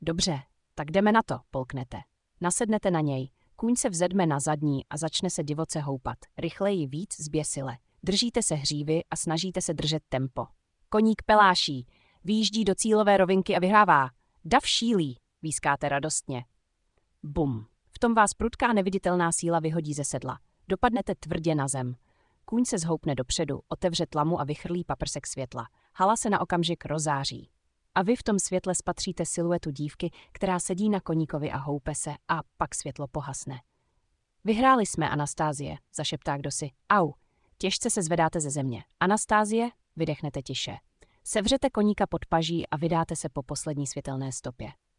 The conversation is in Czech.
Dobře, tak jdeme na to, polknete. Nasednete na něj, kůň se vzedme na zadní a začne se divoce houpat, rychleji, víc, zběsile. Držíte se hřívy a snažíte se držet tempo. Koník peláší, vyjíždí do cílové rovinky a vyhrává. Dav šílí, výskáte radostně. Bum. V tom vás prudká neviditelná síla vyhodí ze sedla. Dopadnete tvrdě na zem. Kůň se zhoupne dopředu, otevře tlamu a vychrlí paprsek světla. Hala se na okamžik rozáří. A vy v tom světle spatříte siluetu dívky, která sedí na koníkovi a houpe se, a pak světlo pohasne. Vyhráli jsme, Anastázie, zašeptá kdosi. Au. Těžce se zvedáte ze země. Anastázie, vydechnete tiše. Sevřete koníka pod paží a vydáte se po poslední světelné stopě.